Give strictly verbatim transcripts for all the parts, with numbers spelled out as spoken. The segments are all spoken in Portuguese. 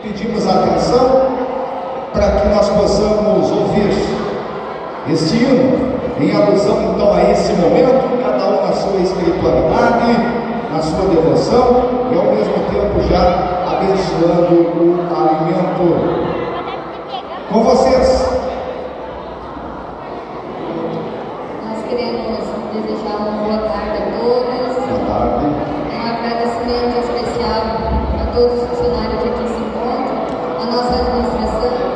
pedimos atenção para que nós possamos ouvir este hino, em alusão então a esse momento, cada um na sua espiritualidade, na sua devoção e ao mesmo tempo já abençoando o alimento. Com vocês. Nós queremos desejar uma boa tarde a todos. Boa tarde. Um agradecimento especial a todos os funcionários que aqui se encontram, a nossa administração.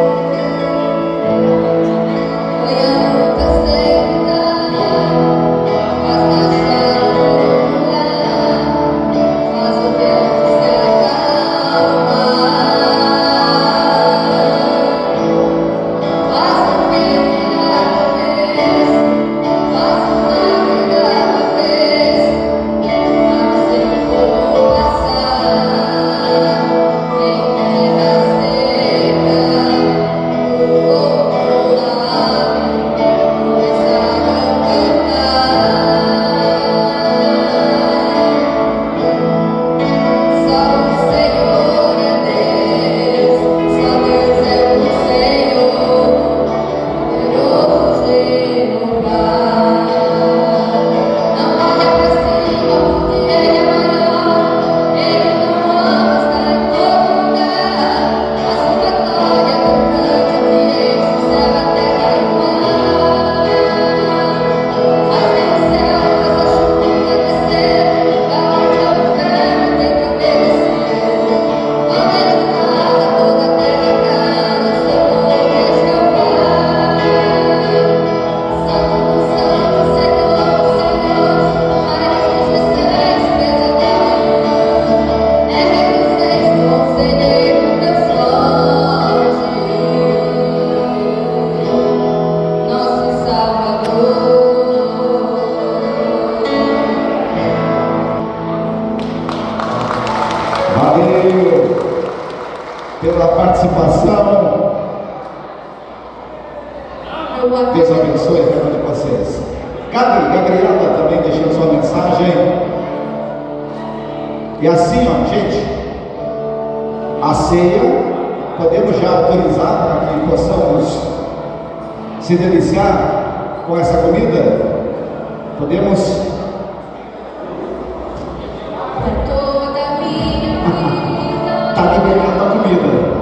Pela participação. Deus abençoe a vida de vocês. Gabi, Gabriela também deixando sua mensagem. E assim, ó, gente, a ceia podemos já autorizar para que possamos se deliciar com essa comida. Podemos. Está liberando a comida.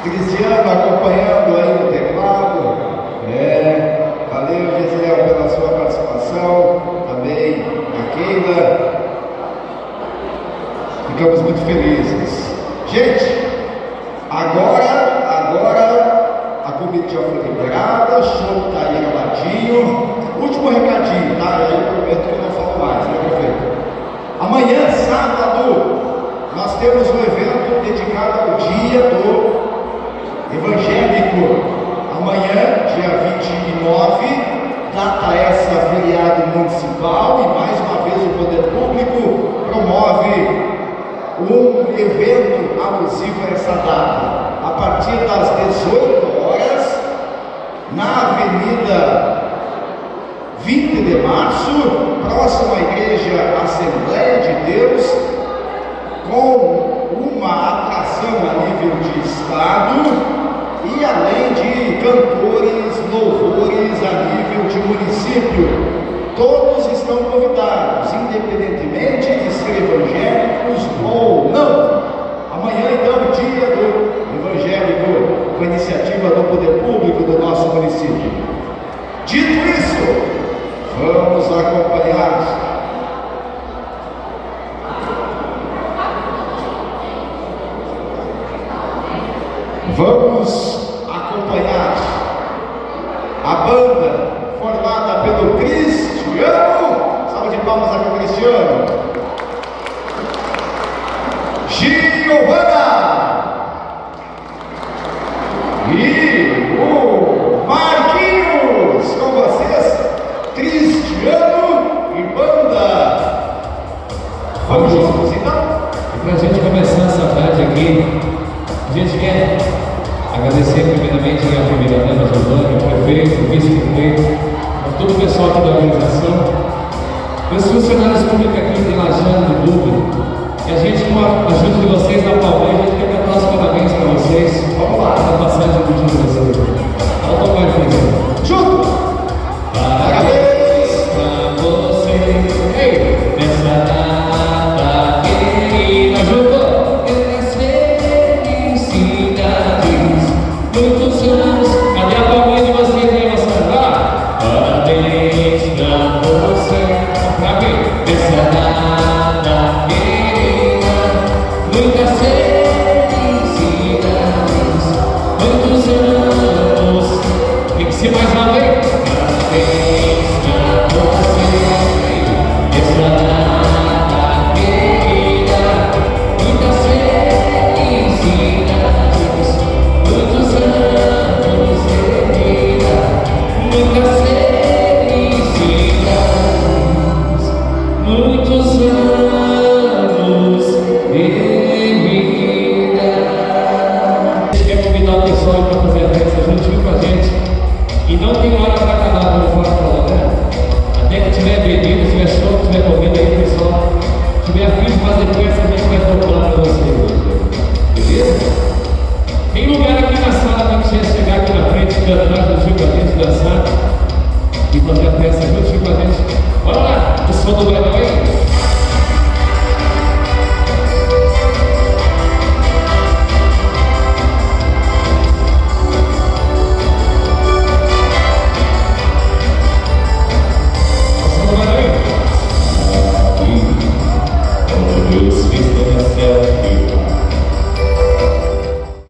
Cristiano acompanhando aí no teclado. É, valeu, Gisele, pela sua participação. Também a Keila. Ficamos muito felizes. Gente, agora, agora a comida já foi liberada, o show está aí geladinho. Último recadinho, tá? Aí eu prometo que eu não falo mais, né, prefeito? Amanhã, sábado, nós temos um evento dedicado ao dia do evangélico. Amanhã, dia vinte e nove, data essa feriado municipal, e mais uma vez o Poder Público promove um evento alusivo a essa data, a partir das dezoito horas, na Avenida vinte de março, próximo à Igreja Assembleia de Deus, com uma atração a nível de estado e além de cantores, louvores a nível de município. Todos estão convidados, independentemente de ser evangélicos ou não. Amanhã, então, dia do evangélico, com a iniciativa do Poder Público do nosso município. Dito isso, vamos acompanhar Vamos acompanhar a banda formada pelo Cristiano. Salve de palmas aqui para o Cristiano. Giovana e o Marquinhos. Com vocês, Cristiano e banda. Vamos juntos então? E para a gente começar essa tarde aqui, a gente quer agradecer primeiramente a primeira-dama Giovana, o prefeito, o vice-prefeito, a todo o pessoal aqui da organização, os funcionários públicos aqui de Lajano, do Google, e a gente, com a ajuda de vocês da Palmeira, a gente quer cantar os parabéns para vocês. Vamos lá, na passagem do dia de vocês. Olha o tomar de junto! Parabéns para vocês, ei, nessa data querida, junto! Muitos anos, cadê a palminha de vocês aí, moçada? Parabéns pra você, pra mim, nessa data querida, muitas felicidades, muitos anos, tem que ser mais uma vez. Parabéns pra você, nessa data querida, muitas felicidades. Muitas felicidades, muitos anos de vida. A gente quer convidar o pessoal para fazer a festa juntinho com a gente. E não tem hora para acabar, como o Fábio falou, né? Até que tiver bebida, tiver show, tiver comida aí, pessoal. Se tiver afim de fazer festa, a gente vai tocando para vocês. Beleza? Tem lugar aqui na sala para você chegar aqui na frente, cantar juntinho com a gente, dançar e fazer a festa juntinho com a gente. Bora lá, o som do Brasil aí.